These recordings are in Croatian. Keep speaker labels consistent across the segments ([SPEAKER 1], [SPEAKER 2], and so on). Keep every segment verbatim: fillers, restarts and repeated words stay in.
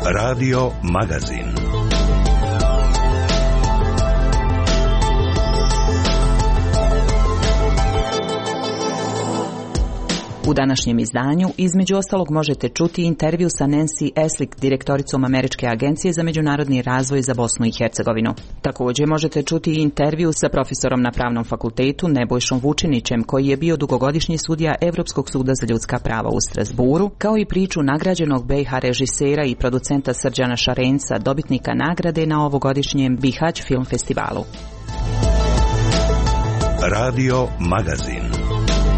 [SPEAKER 1] Radio Magazin.
[SPEAKER 2] U današnjem izdanju između ostalog možete čuti intervju sa Nancy Eslick, direktoricom Američke agencije za međunarodni razvoj za Bosnu i Hercegovinu. Također možete čuti intervju sa profesorom na Pravnom fakultetu Nebojšom Vučinićem, koji je bio dugogodišnji sudija Evropskog suda za ljudska prava u Strasburu, kao i priču nagrađenog B i H režisera i producenta Srđana Šarenca, dobitnika nagrade na ovogodišnjem Bihać film festivalu.
[SPEAKER 1] Radio Magazin.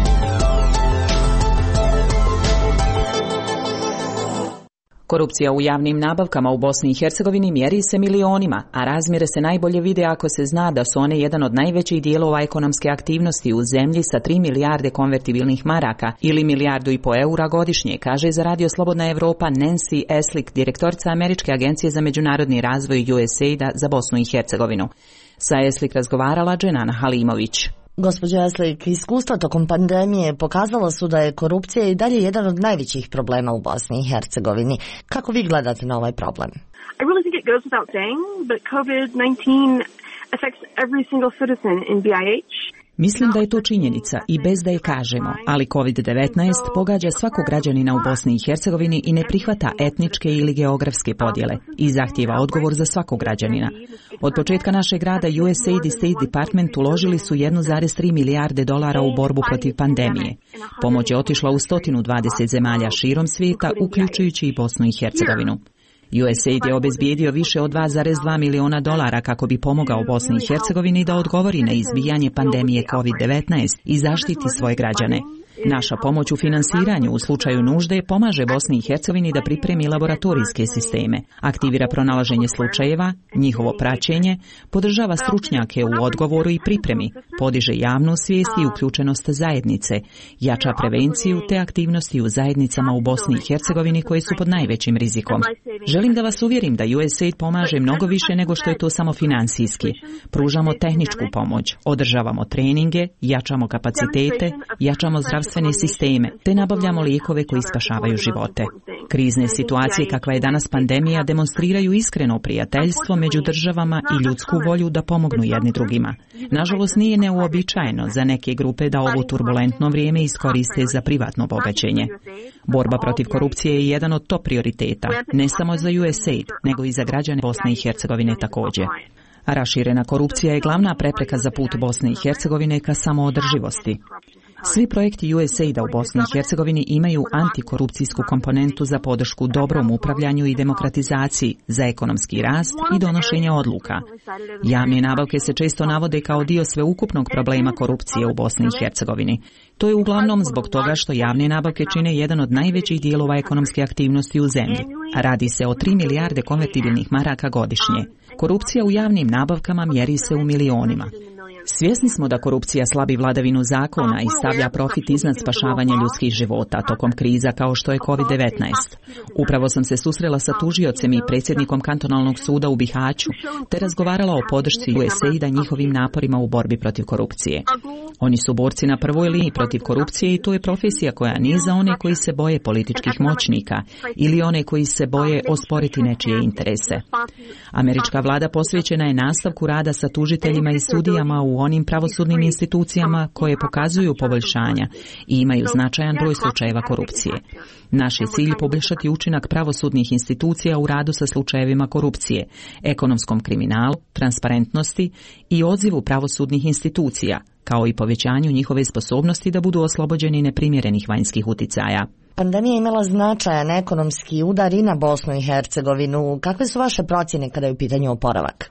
[SPEAKER 2] Korupcija u javnim nabavkama u Bosni i Hercegovini mjeri se milionima, a razmjere se najbolje vide ako se zna da su one jedan od najvećih dijelova ekonomske aktivnosti u zemlji sa tri milijarde konvertibilnih maraka ili milijardu i po eura godišnje, kaže za Radio Slobodna Evropa Nancy Eslick, direktorica Američke agencije za međunarodni razvoj U S A I D-a za Bosnu i Hercegovinu. Sa Eslick razgovarala Dženana Halimović.
[SPEAKER 3] Gospođo Eslick, iskustva tokom pandemije pokazala su da je korupcija i dalje jedan od najvećih problema u Bosni i Hercegovini. Kako vi gledate na ovaj problem?
[SPEAKER 4] I really think it goes without saying, but COVID nineteen affects every single citizen in B I H.
[SPEAKER 2] Mislim da je to činjenica i bez da je kažemo, ali kovid devetnaest pogađa svakog građanina u Bosni i Hercegovini i ne prihvata etničke ili geografske podjele i zahtijeva odgovor za svakog građanina. Od početka našeg rada U S A I D i State Department uložili su jedan zarez tri milijarde dolara u borbu protiv pandemije. Pomoć je otišla u sto dvadeset zemalja širom svijeta, uključujući i Bosnu i Hercegovinu. U S A I D je obezbijedio više od dva zarez dva miliona dolara kako bi pomogao Bosni i Hercegovini da odgovori na izbijanje pandemije kovid devetnaest i zaštiti svoje građane. Naša pomoć u finansiranju u slučaju nužde pomaže Bosni i Hercegovini da pripremi laboratorijske sisteme, aktivira pronalaženje slučajeva, njihovo praćenje, podržava stručnjake u odgovoru i pripremi, podiže javnu svijest i uključenost zajednice, jača prevenciju te aktivnosti u zajednicama u Bosni i Hercegovini koje su pod najvećim rizikom. Želim da vas uvjerim da U S A I D pomaže mnogo više nego što je to samo financijski. Pružamo tehničku pomoć, održavamo treninge, jačamo kapacitete, jačamo zdravstvene sisteme, te nabavljamo lijekove koji spašavaju živote. Krizne situacije kakva je danas pandemija demonstriraju iskreno prijateljstvo među državama i ljudsku volju da pomognu jedni drugima. Nažalost, nije neuobičajeno za neke grupe da ovo turbulentno vrijeme iskoriste za privatno bogaćenje. Borba protiv korupcije je jedan od top prioriteta, ne samo za U S A I D, nego i za građane Bosne i Hercegovine također. Raširena korupcija je glavna prepreka za put Bosne i Hercegovine ka samoodrživosti. Svi projekti U S A I D-a u Bosni i Hercegovini imaju antikorupcijsku komponentu za podršku dobrom upravljanju i demokratizaciji, za ekonomski rast i donošenje odluka. Javne nabavke se često navode kao dio sveukupnog problema korupcije u Bosni i Hercegovini. To je uglavnom zbog toga što javne nabavke čine jedan od najvećih dijelova ekonomske aktivnosti u zemlji. Radi se o tri milijarde konvertibilnih maraka godišnje. Korupcija u javnim nabavkama mjeri se u milionima. Svjesni smo da korupcija slabi vladavinu zakona i stavlja profit iznad spašavanja ljudskih života tokom kriza kao što je kovid devetnaest. Upravo sam se susrela sa tužiocem i predsjednikom kantonalnog suda u Bihaću, te razgovarala o podršci U S A I D-a njihovim naporima u borbi protiv korupcije. Oni su borci na prvoj liniji protiv korupcije i to je profesija koja nije za one koji se boje političkih moćnika ili one koji se boje osporiti nečije interese. Američka vlada posvećena je nastavku rada sa tužiteljima i sudijama u onim pravosudnim institucijama koje pokazuju poboljšanja i imaju značajan broj slučajeva korupcije. Naš je cilj poboljšati učinak pravosudnih institucija u radu sa slučajevima korupcije, ekonomskom kriminalu, transparentnosti i odzivu pravosudnih institucija, kao i povećanju njihove sposobnosti da budu oslobođeni neprimjerenih vanjskih uticaja.
[SPEAKER 3] Pandemija je imala značajan ekonomski udar i na Bosnu i Hercegovinu. Kakve su vaše procjene kada je u pitanju oporavak?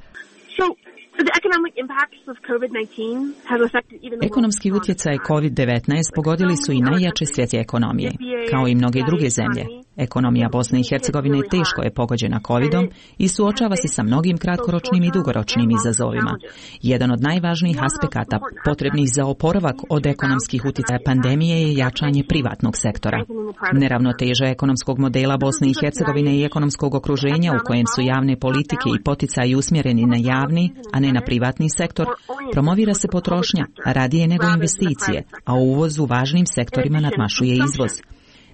[SPEAKER 2] Ekonomski utjecaj kovid devetnaest pogodili su i najjače svjetske ekonomije, kao i mnoge druge zemlje. Ekonomija Bosne i Hercegovine teško je pogođena covidom i suočava se sa mnogim kratkoročnim i dugoročnim izazovima. Jedan od najvažnijih aspekata potrebnih za oporavak od ekonomskih utjecaja pandemije je jačanje privatnog sektora. Neravnoteža ekonomskog modela Bosne i Hercegovine i ekonomskog okruženja u kojem su javne politike i poticaji usmjereni na javni, a ne na privatni sektor, promovira se potrošnja radije nego investicije, a u uvozu važnim sektorima nadmašuje izvoz.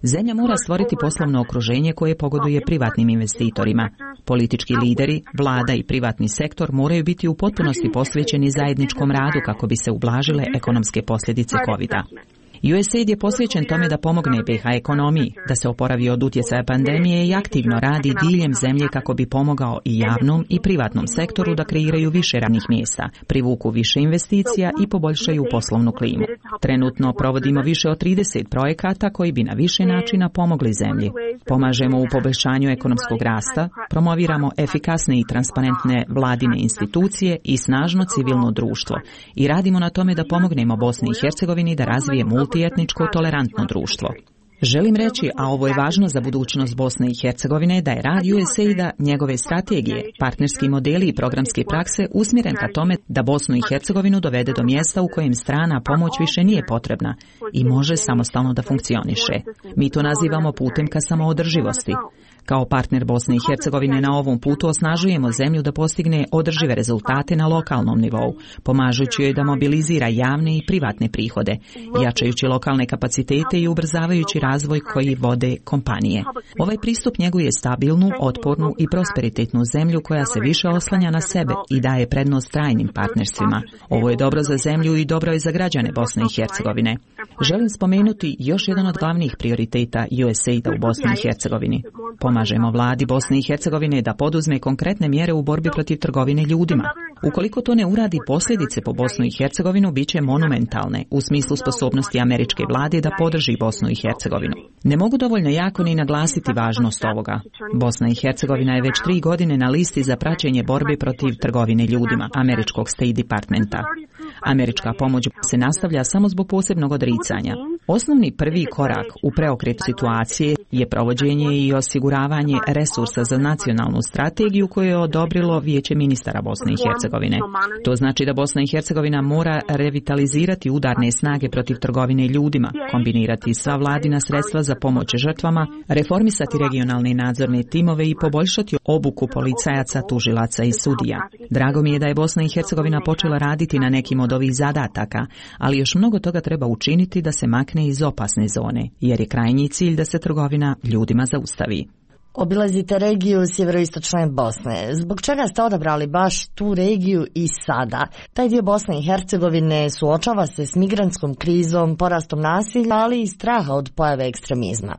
[SPEAKER 2] Zemlja mora stvoriti poslovno okruženje koje pogoduje privatnim investitorima. Politički lideri, vlada i privatni sektor moraju biti u potpunosti posvećeni zajedničkom radu kako bi se ublažile ekonomske posljedice kovida. U S A I D je posvećen tome da pomogne B H ekonomiji, da se oporavi od utjecaja pandemije i aktivno radi diljem zemlje kako bi pomogao i javnom i privatnom sektoru da kreiraju više radnih mjesta, privuku više investicija i poboljšaju poslovnu klimu. Trenutno provodimo više od trideset projekata koji bi na više načina pomogli zemlji. Pomažemo u poboljšanju ekonomskog rasta, promoviramo efikasne i transparentne vladine institucije i snažno civilno društvo i radimo na tome da pomognemo Bosni i Hercegovini da razvije multietničko tolerantno društvo. Želim reći, a ovo je važno za budućnost Bosne i Hercegovine, da je rad U S A I D-a, njegove strategije, partnerski modeli i programske prakse usmjeren ka tome da Bosnu i Hercegovinu dovede do mjesta u kojem strana pomoć više nije potrebna i može samostalno da funkcioniše. Mi to nazivamo putem ka samoodrživosti. Kao partner Bosne i Hercegovine na ovom putu osnažujemo zemlju da postigne održive rezultate na lokalnom nivou, pomažući joj da mobilizira javne i privatne prihode, jačajući lokalne kapacitete i ubrzavajući razvoj koji vode kompanije. Ovaj pristup njeguje stabilnu, otpornu i prosperitetnu zemlju koja se više oslanja na sebe i daje prednost trajnim partnerstvima. Ovo je dobro za zemlju i dobro je za građane Bosne i Hercegovine. Želim spomenuti još jedan od glavnih prioriteta U S A I D-a u Bosni i Hercegovini. Pomažemo vladi Bosne i Hercegovine da poduzme konkretne mjere u borbi protiv trgovine ljudima. Ukoliko to ne uradi, posljedice po Bosnu i Hercegovinu bit će monumentalne u smislu sposobnosti američke vlade da podrži Bosnu i Hercegovinu. Ne mogu dovoljno jako ni naglasiti važnost ovoga. Bosna i Hercegovina je već tri godine na listi za praćenje borbe protiv trgovine ljudima američkog State Departmenta. Američka pomoć se nastavlja samo zbog posebnog odricanja. Osnovni prvi korak u preokretu situacije je provođenje i osiguravanje resursa za nacionalnu strategiju koju je odobrilo Vijeće ministara Bosne i Hercegovine. To znači da Bosna i Hercegovina mora revitalizirati udarne snage protiv trgovine ljudima, kombinirati sva vladina sredstva za pomoć žrtvama, reformisati regionalne nadzorne timove i poboljšati obuku policajaca, tužilaca i sudija. Drago mi je da je Bosna i Hercegovina počela raditi na nekim od ovih zadataka, ali još mnogo toga treba učiniti da se makne iz opasne zone, jer je krajnji cilj da se trgovina ljudima zaustavi.
[SPEAKER 3] Obilazite regiju sjeveroistočne Bosne. Zbog čega ste odabrali baš tu regiju i sada? Taj dio Bosne i Hercegovine suočava se s migrantskom krizom, porastom nasilja, ali i straha od pojave ekstremizma.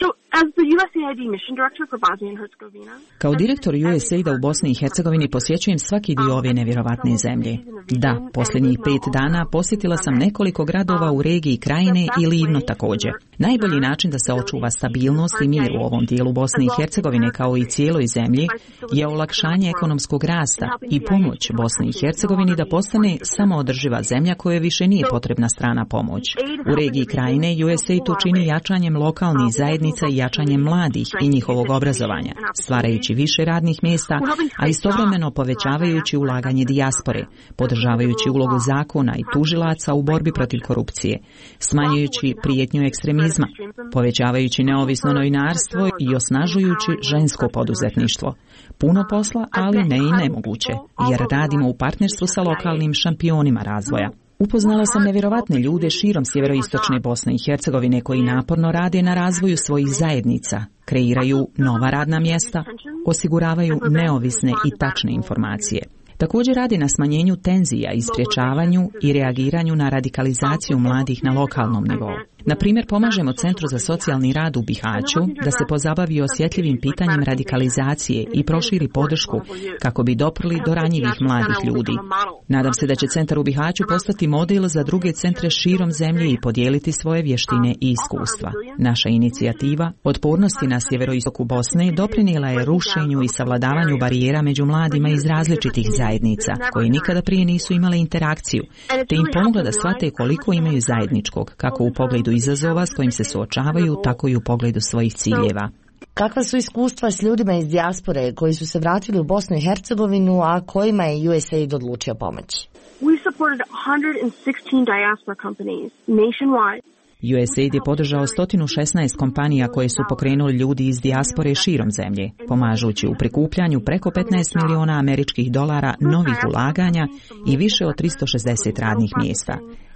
[SPEAKER 2] Kao direktor U S A I D-a u Bosni i Hercegovini posjećujem svaki dio ove nevjerovatne zemlje. Da, posljednjih pet dana posjetila sam nekoliko gradova u regiji Krajine i Livno također. Najbolji način da se očuva stabilnost i mir u ovom dijelu Bosne i Hercegovine kao i cijeloj zemlji je olakšanje ekonomskog rasta i pomoć Bosni i Hercegovini da postane samoodrživa zemlja kojoj više nije potrebna strana pomoć. U regiji Krajine U S A I D to čini jačanjem lokalnih zajednica i jačanjem mladih i njihovog obrazovanja, stvarajući više radnih mjesta, a istovremeno povećavajući ulaganje dijaspore, podržavajući ulogu zakona i tužilaca u borbi protiv korupcije, smanjujući prijetnju ekstremizma, povećavajući neovisno novinarstvo i osnažujući žensko poduzetništvo. Puno posla, ali ne i nemoguće, jer radimo u partnerstvu sa lokalnim šampionima razvoja. Upoznala sam nevjerovatne ljude širom sjeveroistočne Bosne i Hercegovine koji naporno rade na razvoju svojih zajednica, kreiraju nova radna mjesta, osiguravaju neovisne i tačne informacije. Također radi na smanjenju tenzija i sprječavanju i reagiranju na radikalizaciju mladih na lokalnom nivou. Na primjer, pomažemo Centru za socijalni rad u Bihaću da se pozabavi osjetljivim pitanjem radikalizacije i proširi podršku kako bi doprli do ranjivih mladih ljudi. Nadam se da će Centar u Bihaću postati model za druge centre širom zemlje i podijeliti svoje vještine i iskustva. Naša inicijativa Otpornosti na sjeveroistoku Bosne doprinijela je rušenju i savladavanju barijera među mladima iz različitih zajednica koji nikada prije nisu imale interakciju, te im pomogla da shvate koliko imaju zajedničkog, kako u pogledu izazova s kojim se suočavaju, tako i u pogledu svojih ciljeva.
[SPEAKER 3] Kakva su iskustva s ljudima iz dijaspore koji su se vratili u Bosnu i Hercegovinu, a kojima je U S A I D odlučio pomoći?
[SPEAKER 4] We supported one hundred sixteen diaspora companies nationwide.
[SPEAKER 2] U S A I D je podržao sto šesnaest kompanija koje su pokrenuli ljudi iz dijaspore širom zemlje, pomažući u prikupljanju preko petnaest miliona američkih dolara novih ulaganja i više od tristo šezdeset radnih mjesta.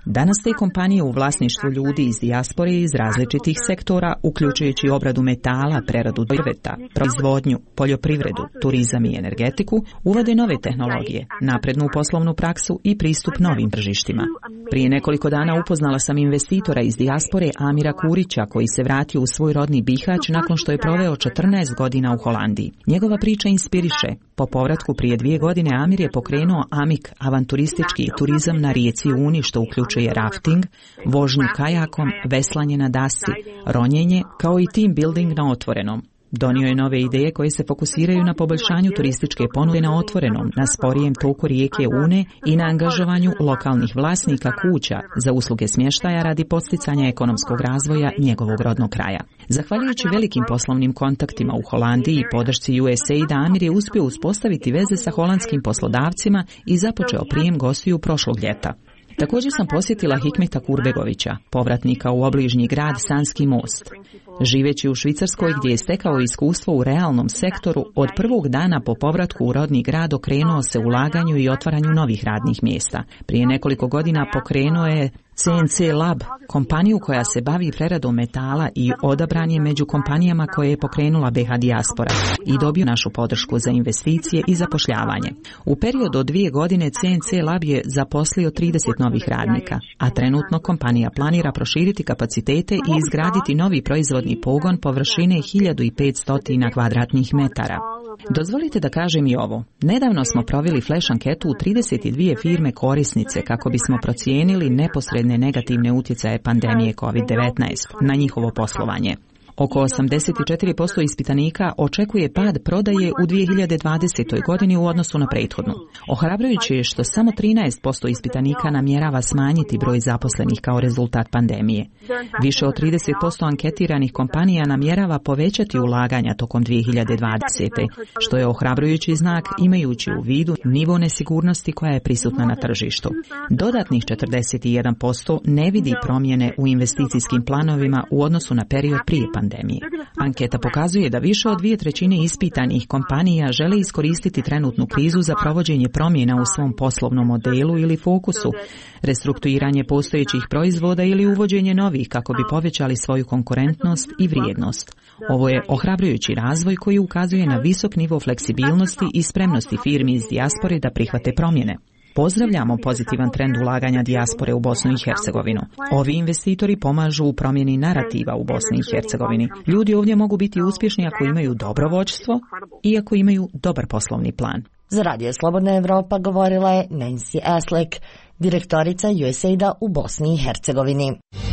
[SPEAKER 2] Danas te kompanije u vlasništvu ljudi iz dijaspore iz različitih sektora, uključujući obradu metala, preradu drveta, proizvodnju, poljoprivredu, turizam i energetiku, uvode nove tehnologije, naprednu poslovnu praksu i pristup novim tržištima. Prije nekoliko dana upoznala sam investitora iz dijaspore Amira Kurića, koji se vratio u svoj rodni Bihać nakon što je proveo četrnaest godina u Holandiji. Njegova priča inspiriše. Po povratku prije dvije godine Amir je pokrenuo Amik, avanturistički turizam na rijeci Uni, što uključuje rafting, vožnju kajakom, veslanje na dasci, ronjenje, kao i team building na otvorenom. Donio je nove ideje koje se fokusiraju na poboljšanju turističke ponude na otvorenom, na sporijem toku rijeke Une i na angažovanju lokalnih vlasnika kuća za usluge smještaja radi podsticanja ekonomskog razvoja njegovog rodnog kraja. Zahvaljujući velikim poslovnim kontaktima u Holandiji i podršci U S A I D, Amir je uspio uspostaviti veze sa holandskim poslodavcima i započeo prijem gostiju prošlog ljeta. Također sam posjetila Hikmeta Kurbegovića, povratnika u obližnji grad Sanski most. Živeći u Švicarskoj, gdje je stekao iskustvo u realnom sektoru, od prvog dana po povratku u rodni grad okrenuo se ulaganju i otvaranju novih radnih mjesta. Prije nekoliko godina pokrenuo je C N C Lab, kompaniju koja se bavi preradom metala, i odabran je među kompanijama koje je pokrenula B H Dijaspora i dobio našu podršku za investicije i zapošljavanje. U periodu od dvije godine C N C Lab je zaposlio trideset novih radnika, a trenutno kompanija planira proširiti kapacitete i izgraditi novi proizvodni pogon površine hiljadu petsto kvadratnih metara. Dozvolite da kažem i ovo. Nedavno smo proveli flash anketu u trideset dvije firme korisnice kako bismo procijenili neposredne negativne utjecaje pandemije kovid devetnaest na njihovo poslovanje. Oko osamdeset četiri posto ispitanika očekuje pad prodaje u dvije hiljade dvadesetoj godini u odnosu na prethodnu. Ohrabrujuće je što samo trinaest posto ispitanika namjerava smanjiti broj zaposlenih kao rezultat pandemije. Više od trideset posto anketiranih kompanija namjerava povećati ulaganja tokom dvije hiljade dvadesete. što je ohrabrujući znak imajući u vidu nivo nesigurnosti koja je prisutna na tržištu. Dodatnih četrdeset jedan posto ne vidi promjene u investicijskim planovima u odnosu na period prije pandemije. Pandemije. Anketa pokazuje da više od dvije trećine ispitanih kompanija žele iskoristiti trenutnu krizu za provođenje promjena u svom poslovnom modelu ili fokusu, restrukturiranje postojećih proizvoda ili uvođenje novih kako bi povećali svoju konkurentnost i vrijednost. Ovo je ohrabrujući razvoj koji ukazuje na visok nivo fleksibilnosti i spremnosti firmi iz dijaspore da prihvate promjene. Pozdravljamo pozitivan trend ulaganja dijaspore u Bosnu i Hercegovinu. Ovi investitori pomažu u promjeni narativa u Bosni i Hercegovini. Ljudi ovdje mogu biti uspješni ako imaju dobro vođstvo i ako imaju dobar poslovni plan.
[SPEAKER 3] Za Radio Slobodna Evropa govorila je Nancy Aslek, direktorica U S A I D-a u Bosni i Hercegovini.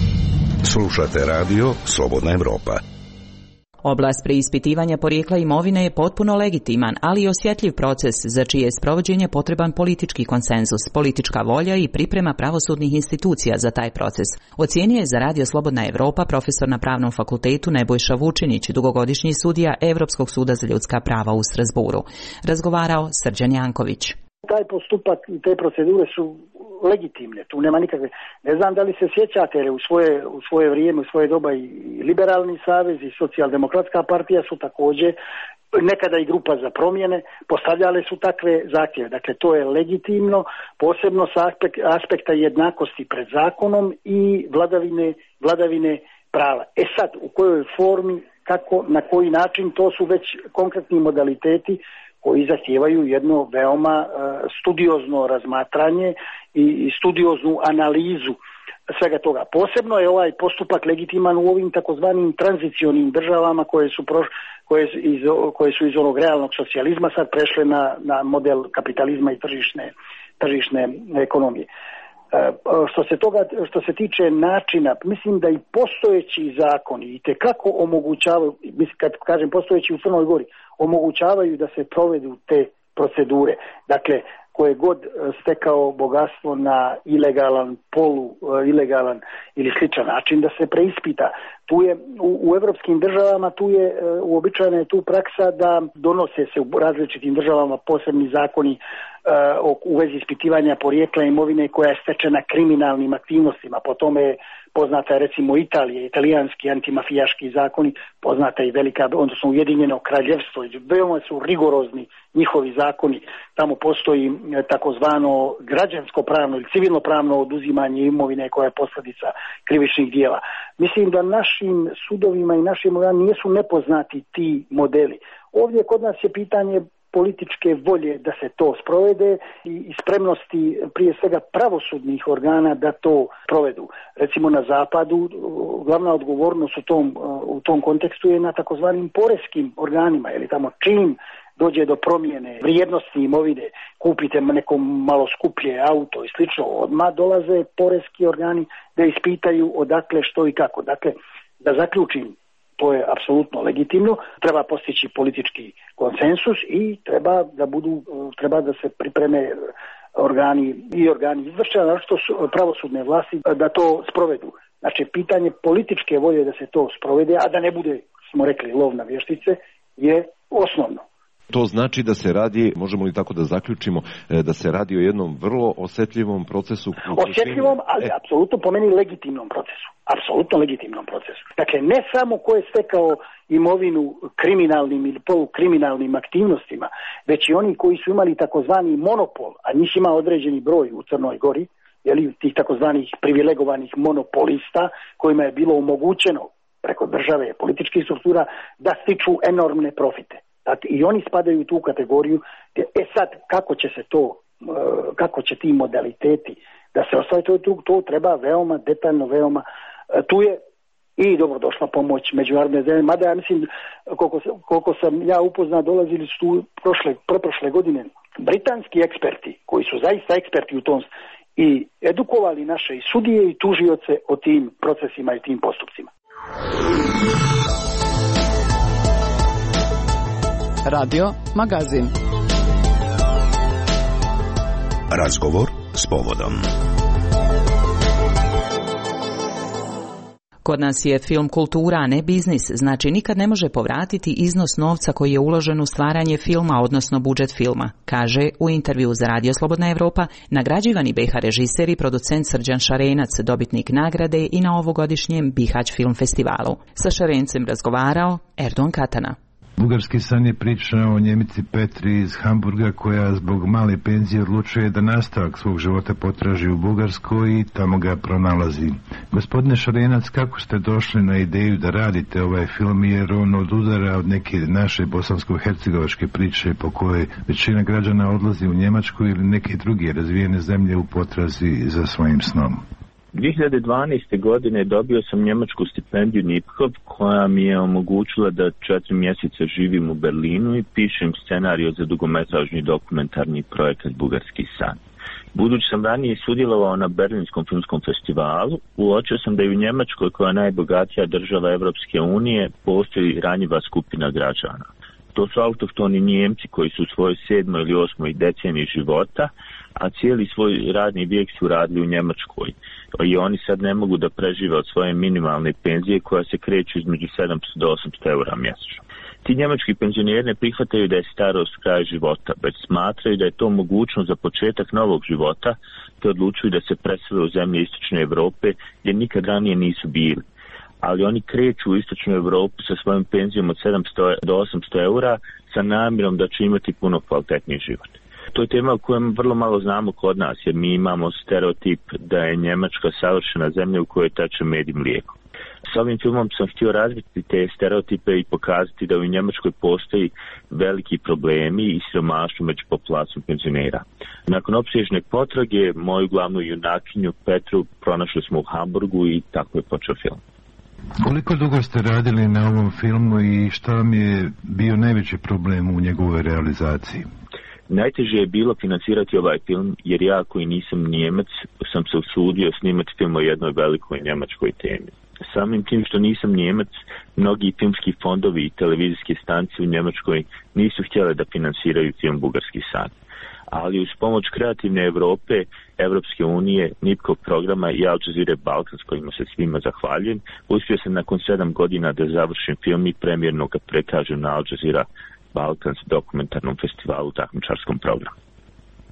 [SPEAKER 1] Slušate Radio Slobodna Evropa.
[SPEAKER 2] Oblast preispitivanja porijekla imovine je potpuno legitiman, ali i osjetljiv proces za čije je sprovođenje potreban politički konsenzus, politička volja i priprema pravosudnih institucija za taj proces. Ocijenio je za Radio Slobodna Evropa profesor na Pravnom fakultetu Nebojša Vučinić, dugogodišnji sudija Europskog suda za ljudska prava u Strasburu. Razgovarao Srđan Janković.
[SPEAKER 5] Taj postupak i te procedure su legitimne, tu nema nikakve. Ne znam da li se sjećate, jer u svoje, u svoje vrijeme, u svoje doba i Liberalni savez i Socijaldemokratska partija su također, nekada i grupa za promjene, postavljale su takve zahtjeve. Dakle, to je legitimno, posebno sa aspekt, aspekta jednakosti pred zakonom i vladavine, vladavine prava. E sad, u kojoj formi, kako, na koji način, to su već konkretni modaliteti koji zahtijevaju jedno veoma uh, studiozno razmatranje i, i studioznu analizu svega toga. Posebno je ovaj postupak legitiman u ovim takozvanim tranzicionim državama koje su, proš, koje, iz, koje su iz onog realnog socijalizma sad prešle na, na model kapitalizma i tržišne, tržišne ekonomije. Uh, što se toga, što se tiče načina, mislim da i postojeći zakoni i tekako omogućavaju, mislim kad kažem postojeći u Crnoj Gori, omogućavaju da se provedu te procedure. Dakle, koje god stekao bogatstvo na ilegalan, polu ilegalan ili sličan način da se preispita. Tu je u, u evropskim državama tu je uobičajena je tu praksa da donose se u različitim državama posebni zakoni u vezi ispitivanja porijekla imovine koja je stečena kriminalnim aktivnostima. Po tome poznata je recimo Italija, italijanski antimafijaški zakoni, poznata i velika, odnosno Ujedinjeno kraljevstvo. Veoma su rigorozni njihovi zakoni. Tamo postoji takozvano građansko pravno ili civilno pravno oduzimanje imovine koja je posljedica krivičnih dijela. Mislim da našim sudovima i našim organima nisu nepoznati ti modeli. Ovdje kod nas je pitanje političke volje da se to sprovede i spremnosti prije svega pravosudnih organa da to provedu. Recimo na zapadu glavna odgovornost u tom, u tom kontekstu je na takozvanim poreskim organima, jer tamo čim dođe do promjene vrijednosti imovine, kupite neko malo skuplje auto i slično, odmah dolaze poreski organi da ispitaju odakle, što i kako. Dakle, da zaključim, to je apsolutno legitimno, treba postići politički konsensus i treba da budu, treba da se pripreme organi i organi izvršenja, naročito pravosudne vlasti da to sprovedu. Znači, pitanje političke volje da se to sprovede, a da ne bude, smo rekli, lov na vještice, je osnovno.
[SPEAKER 6] To znači da se radi, možemo li tako da zaključimo, da se radi o jednom vrlo osjetljivom procesu?
[SPEAKER 5] Osjetljivom, ali e. apsolutno po meni legitimnom procesu. Apsolutno legitimnom procesu. Dakle, ne samo ko je stekao imovinu kriminalnim ili polukriminalnim aktivnostima, već i oni koji su imali takozvani monopol, a njih ima određeni broj u Crnoj Gori, jeli, tih takozvanih privilegovanih monopolista, kojima je bilo omogućeno preko države političkih struktura da stiču enormne profite. Dakle, i oni spadaju u tu kategoriju. E sad, kako će se to, kako će ti modaliteti da se ostvari, to, to treba veoma detaljno, veoma, tu je i dobrodošla pomoć međunarodne zemlje, mada ja mislim, koliko, koliko sam ja upoznao, dolazili su tu prošle, prošle godine britanski eksperti, koji su zaista eksperti u tom, i edukovali naše i sudije i tužioce o tim procesima i tim postupcima.
[SPEAKER 7] Radio Magazin.
[SPEAKER 1] Razgovor s povodom.
[SPEAKER 2] Kod nas je film kultura, a ne biznis, znači nikad ne može povratiti iznos novca koji je uložen u stvaranje filma, odnosno budžet filma, kaže u intervju za Radio Slobodna Evropa nagrađivani be ha režiser i producent Srđan Šarenac, dobitnik nagrade i na ovogodišnjem Bihać film festivalu. Sa Šarencem razgovarao Erdogan Katana.
[SPEAKER 8] Bugarski san je priča o Njemici Petri iz Hamburga koja zbog male penzije odlučuje da nastavak svog života potraži u Bugarskoj i tamo ga pronalazi. Gospodine Šarenac, kako ste došli na ideju da radite ovaj film, jer on odudara od neke naše bosansko-hercegovačke priče po kojoj većina građana odlazi u Njemačku ili neke druge razvijene zemlje u potrazi za svojim snom?
[SPEAKER 9] dvije hiljade dvanaeste. godine dobio sam njemačku stipendiju Nipkow koja mi je omogućila da četiri mjeseca živim u Berlinu i pišem scenariju za dugometražni dokumentarni projekat Bugarski san. Budući sam ranije sudjelovao na Berlinskom filmskom festivalu, uočio sam da i u Njemačkoj, koja je najbogatija država Evropske unije, postoji ranjiva skupina građana. To su autohtoni Njemci koji su u svojoj sedmoj ili osmoj deceniji života, a cijeli svoj radni vijek su radili u Njemačkoj. I oni sad ne mogu da prežive od svoje minimalne penzije koja se kreću između sedamsto do osamsto eura mjesečno. Ti njemački penzioneri ne prihvataju da je starost kraj života, već smatraju da je to mogućnost za početak novog života, te odlučuju da se presele u zemlje Istočne Europe gdje nikad ranije nisu bili. Ali oni kreću u Istočnu Europu sa svojom penzijom od sedamsto do osamsto eura sa namjerom da će imati puno kvalitetniji život. To je tema o kojem vrlo malo znamo kod nas, jer mi imamo stereotip da je Njemačka savršena zemlja u kojoj teče med i mlijeko. S ovim filmom sam htio razviti te stereotipe i pokazati da u Njemačkoj postoji veliki problemi i siromaštvo među populacijom penzionera. Nakon opsežne potrage, moju glavnu junakinju Petru pronašli smo u Hamburgu i tako je počeo film.
[SPEAKER 8] Koliko dugo ste radili na ovom filmu i šta vam je bio najveći problem u njegovoj realizaciji?
[SPEAKER 9] Najteže je bilo financirati ovaj film, jer ja koji nisam Njemac sam se usudio snimati film o jednoj velikoj njemačkoj temi. Samim tim što nisam Njemac, mnogi filmski fondovi i televizijske stanice u Njemačkoj nisu htjeli da financiraju film Bugarski san. Ali uz pomoć kreativne Europe, Evropske unije, Nipkow programa i Al Jazeera Balkan, s kojima se svima zahvaljujem, uspio sam nakon sedam godina da završim film i premjerno ga prekažem na Al Jazeera Balkans dokumentarnom festivalu u takmičarskom programu.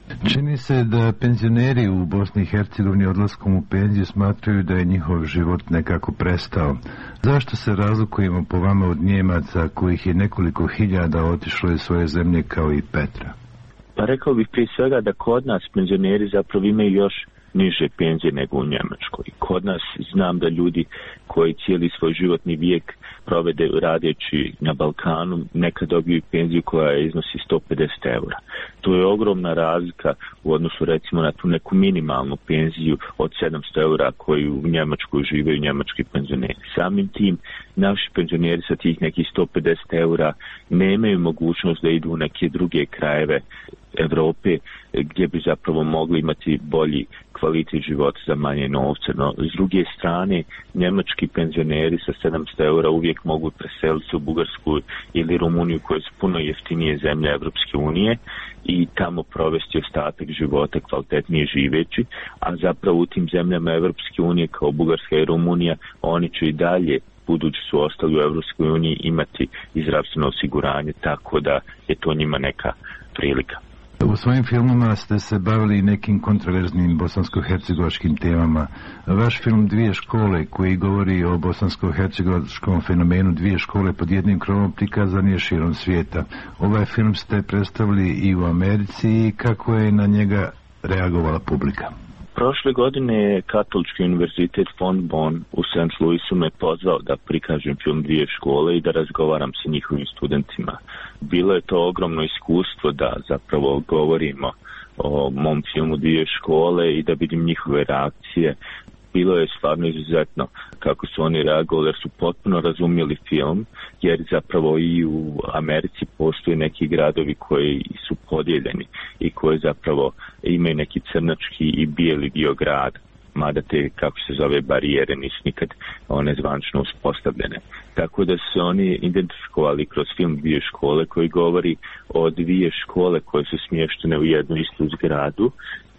[SPEAKER 8] Čini se da penzioneri u Bosni i Hercegovini odlaskom u penziju smatraju da je njihov život nekako prestao. Zašto se razlikujemo po vama od Njemaca kojih je nekoliko hiljada otišlo iz svoje zemlje kao i Petra?
[SPEAKER 9] Pa rekao bih prije svega da kod nas penzioneri zapravo imaju još niže penzije nego u Njemačkoj. Kod nas znam da ljudi koji cijeli svoj životni vijek provede radeći na Balkanu nekad dobiju penziju koja iznosi sto pedeset eura. To je ogromna razlika u odnosu recimo na tu neku minimalnu penziju od sedamsto eura koju u Njemačkoj uživaju njemački penzioneri. Samim tim naši penzioneri sa tih nekih sto pedeset eura nemaju mogućnost da idu u neke druge krajeve Europe gdje bi zapravo mogli imati bolji kvalitet života za manje novca. No, s druge strane, njemački penzioneri sa sedamsto eura uvijek mogu preseliti se u Bugarsku ili Rumuniju koje su puno jeftinije zemlje Evropske unije i tamo provesti ostatak života kvalitetnije živeći, a zapravo u tim zemljama Evropske unije kao Bugarska i Rumunija oni će i dalje budući su ostali u Evropskoj uniji imati i zdravstveno osiguranje, tako da je to njima neka prilika.
[SPEAKER 8] U svojim filmama ste se bavili nekim kontroverznim bosansko-hercegovačkim temama. Vaš film Dvije škole, koji govori o bosansko-hercegovačkom fenomenu Dvije škole pod jednim krovom, prikazan je širom svijeta. Ovaj film ste predstavili i u Americi i kako je na njega reagovala publika?
[SPEAKER 9] Prošle godine je Katolički univerzitet Font Bon u Saint Louisu me pozvao da prikažem film Dvije škole i da razgovaram sa njihovim studentima. Bilo je to ogromno iskustvo da zapravo govorimo o mom filmu Dvije škole i da vidim njihove reakcije. Bilo je stvarno izuzetno kako su oni reagovali, jer su potpuno razumjeli film, jer zapravo i u Americi postoje neki gradovi koji su podijeljeni i koji zapravo imaju neki crnački i bijeli dio grada, mada te, kako se zove, barijere nisu nikad one zvančno uspostavljene. Tako da su oni identifikovali kroz film Dvije škole koji govori o dvije škole koje su smještene u jednu istu zgradu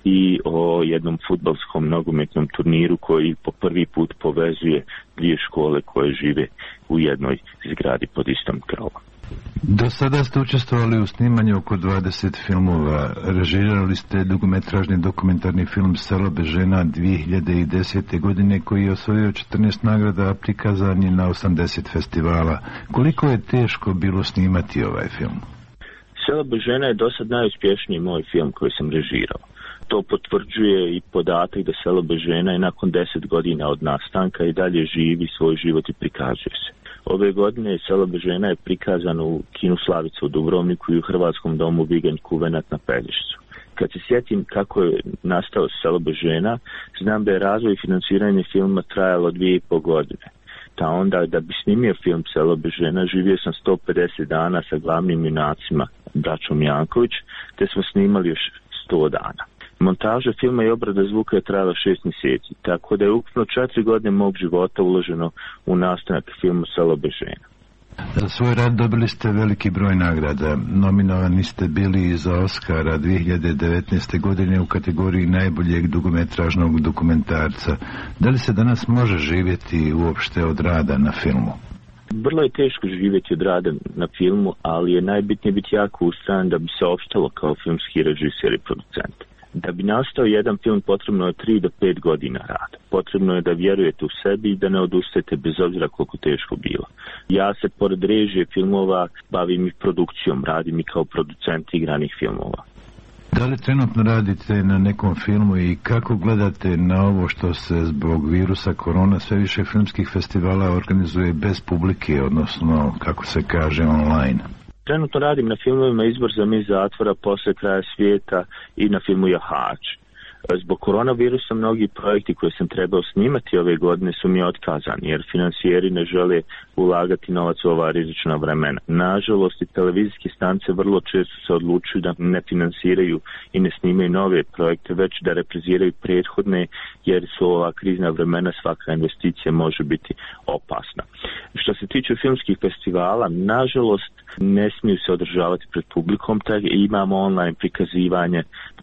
[SPEAKER 9] i o jednom fudbalskom nogometnom turniru koji po prvi put povezuje dvije škole koje žive u jednoj zgradi pod istom krovom.
[SPEAKER 8] Do sada ste učestvovali u snimanju oko dvadeset filmova. Režirali ste dugometražni dokumentarni film Selo bez žena dvije hiljade desete. godine koji je osvojio četrnaest nagrada, a prikazan je na osamdeset festivala. Koliko je teško bilo snimati ovaj film?
[SPEAKER 9] Selo bez žena je do sad najuspješniji moj film koji sam režirao. To potvrđuje i podatak da Selo bez žena je nakon deset godina od nastanka i dalje živi svoj život i prikazuje se. Ove godine Selo bez žena je prikazano u kinu Slavica u Dubrovniku i u Hrvatskom domu Viganj Kuvenat na Pelješcu. Kad se sjetim kako je nastao Selo bez žena, znam da je razvoj i financiranje filma trajalo dvije i pol godine. Ta onda da bi snimio film Selo bez žena živio sam sto pedeset dana sa glavnim junacima, braćom Janković, te smo snimali još sto dana. Montaža filma i obrada zvuka je trajala šest mjeseci, tako da je ukupno četiri godine mog života uloženo u nastanak filmu Selo bez žena.
[SPEAKER 8] Za svoj rad dobili ste veliki broj nagrada. Nominovani ste bili za Oscara dvije hiljade devetnaeste. godine u kategoriji najboljeg dugometražnog dokumentarca. Da li se danas može živjeti uopšte od rada na filmu?
[SPEAKER 9] Vrlo je teško živjeti od rada na filmu, ali je najbitnije biti jako ustrajan da bi se opštalo kao filmski režiser i producent. Da bi nastao jedan film potrebno je tri do pet godina rada. Potrebno je da vjerujete u sebi i da ne odustajete bez obzira koliko teško bilo. Ja se pored režije filmova bavim i produkcijom, radim i kao producent igranih filmova.
[SPEAKER 8] Da li trenutno radite na nekom filmu i kako gledate na ovo što se zbog virusa korona sve više filmskih festivala organizuje bez publike, odnosno, kako se kaže, online?
[SPEAKER 9] Trenutno radim na filmovima Izbor za mis zatvora, Posle kraja svijeta i na filmu Jahač. Zbog koronavirusa mnogi projekti koje sam trebao snimati ove godine su mi otkazani jer financijeri ne žele ulagati novac u ova rizična vremena. Nažalost, i televizijske stanice vrlo često se odlučuju da ne finansiraju i ne snimaju nove projekte, već da repriziraju prethodne jer su ova krizna vremena, svaka investicija može biti opasna. Što se tiče filmskih festivala, nažalost ne smiju se održavati pred publikom, tako imamo online prikazivanje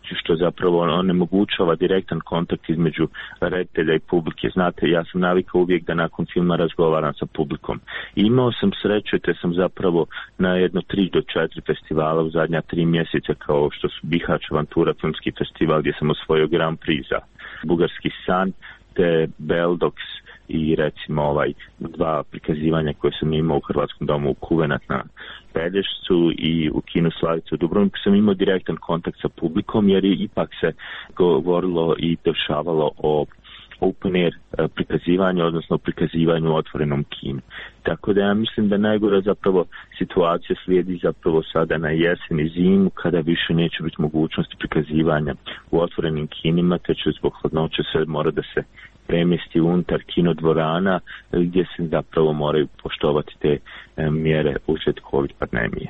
[SPEAKER 9] što zapravo onemogućava direktan kontakt između reditelja i publike. Znate, ja sam navikao uvijek da nakon filma razgovaram sa publikom. I imao sam sreće te sam zapravo na jedno tri do četiri festivala u zadnja tri mjeseca, kao što su Bihać Avantura filmski festival gdje sam osvojio Grand Prix za Bugarski san, te Beldox i recimo ovaj dva prikazivanja koje sam imao u Hrvatskom domu u Kuvenat na Pelješcu i u Kinu Slavicu u Dubrovniku sam imao direktan kontakt sa publikom, jer je ipak se govorilo i dešavalo o open air prikazivanju, odnosno prikazivanju u otvorenom kinu. Tako da ja mislim da najgora zapravo situacija slijedi zapravo sada na jesen i zimu, kada više neće biti mogućnosti prikazivanja u otvorenim kinima, te će zbog hladnoće sve mora da se premjesti unutar kinodvorana gdje se zapravo moraju poštovati te e, mjere uslijed COVID pandemije.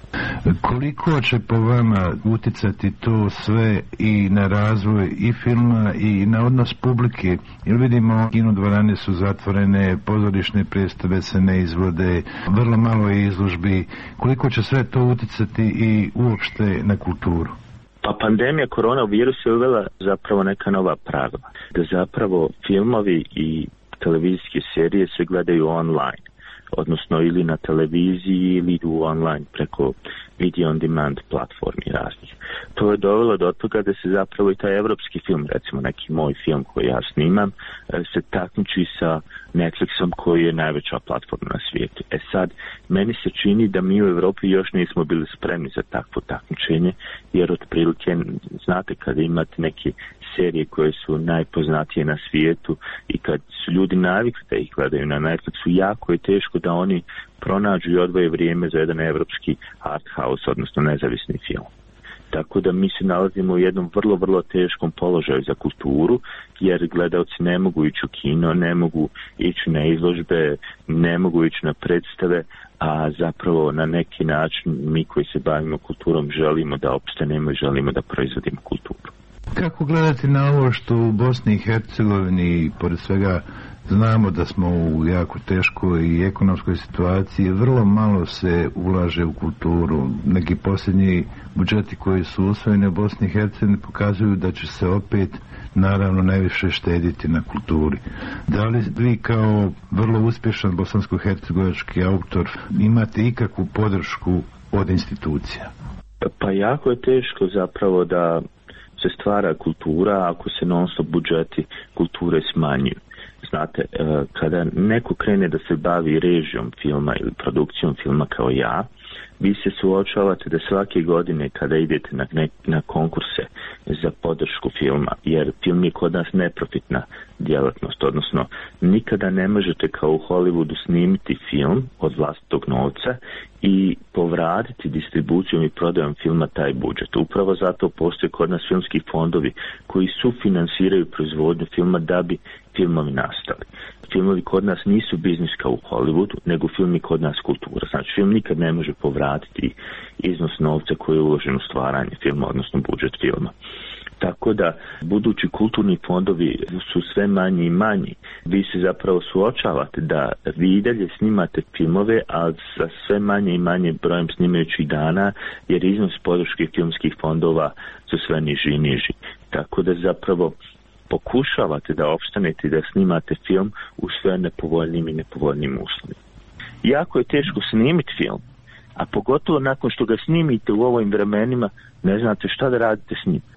[SPEAKER 8] Koliko će po vama utjecati to sve i na razvoj i filma i na odnos publike? Jer vidimo, kinodvorane su zatvorene, pozorišne predstave se ne izvode, vrlo malo je izložbi. Koliko će sve to utjecati i uopšte na kulturu?
[SPEAKER 9] Pa pandemija koronavirusa je uvela zapravo neka nova pravila. Da zapravo filmovi i televizijske serije se gledaju online, odnosno ili na televiziji ili idu online preko video on demand platformi raznih. To je dovelo do toga da se zapravo i taj evropski film, recimo neki moj film koji ja snimam, se takmiči sa Netflixom koji je najveća platforma na svijetu. E sad, meni se čini da mi u Europi još nismo bili spremni za takvo takmičenje, jer otprilike, znate, kada imate neke serije koje su najpoznatije na svijetu i kad su ljudi navikli da ih gledaju na Netflixu, jako je teško da oni pronađu i odvoje vrijeme za jedan evropski art house, odnosno nezavisni film. Tako da mi se nalazimo u jednom vrlo, vrlo teškom položaju za kulturu, jer gledalci ne mogu ići u kino, ne mogu ići na izložbe, ne mogu ići na predstave, a zapravo na neki način mi koji se bavimo kulturom želimo da opstanemo i želimo da proizvodimo kulturu.
[SPEAKER 8] Kako gledati na ovo što u Bosni i Hercegovini, pored svega, znamo da smo u jako teškoj i ekonomskoj situaciji, vrlo malo se ulaže u kulturu. Neki posljednji budžeti koji su usvojeni u Bosni i Hercegovini pokazuju da će se opet, naravno, najviše štediti na kulturi. Da li vi kao vrlo uspješan bosansko-hercegovački autor imate ikakvu podršku od institucija?
[SPEAKER 9] Pa jako je teško zapravo da se stvara kultura ako se non stop budžeti kulture smanjuju. Znate, kada neko krene da se bavi režijom filma ili produkcijom filma kao ja, vi se suočavate da svake godine kada idete na, ne, na konkurse za podršku filma, jer film je kod nas neprofitna djelatnost, odnosno nikada ne možete kao u Hollywoodu snimiti film od vlastitog novca i povratiti distribucijom i prodajom filma taj budžet. Upravo zato postoje kod nas filmski fondovi koji sufinansiraju proizvodnju filma da bi filmovi nastali. Filmovi kod nas nisu biznis kao u Hollywoodu, nego film je kod nas kultura. Znači, film nikad ne može povratiti iznos novca koji je uložen u stvaranje filma, odnosno budžet filma. Tako da, budući kulturni fondovi su sve manji i manji, vi se zapravo suočavate da vi i dalje snimate filmove, a sa sve manje i manje brojem snimajućih dana, jer iznos podrške filmskih fondova su sve niži i niži. Tako da zapravo pokušavate da opstanete i da snimate film u sve nepovoljnim i nepovoljnim uslovima. Jako je teško snimiti film, a pogotovo nakon što ga snimite u ovim vremenima, ne znate šta da radite s njim.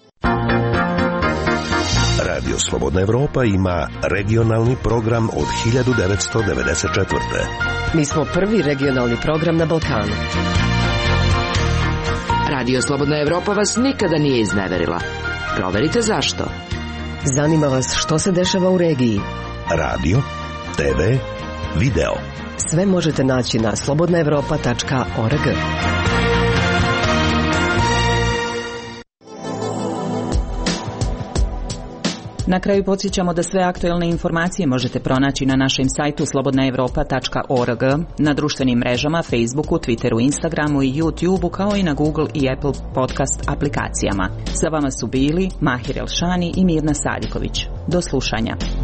[SPEAKER 1] Radio Slobodna Evropa ima regionalni program od hiljadu devetsto devedeset četvrte.
[SPEAKER 10] Mi smo prvi regionalni program na Balkanu. Radio Slobodna Evropa vas nikada nije izneverila. Proverite zašto. Zanima vas što se dešava u regiji.
[SPEAKER 1] Radio, te ve, video.
[SPEAKER 10] Sve možete naći na slobodna evropa tačka org.
[SPEAKER 2] Na kraju podsjećamo da sve aktuelne informacije možete pronaći na našem sajtu slobodna evropa tačka org, na društvenim mrežama, Facebooku, Twitteru, Instagramu i YouTubeu, kao i na Google i Apple podcast aplikacijama. Sa vama su bili Mahir Elšani i Mirna Sadiković. Do slušanja.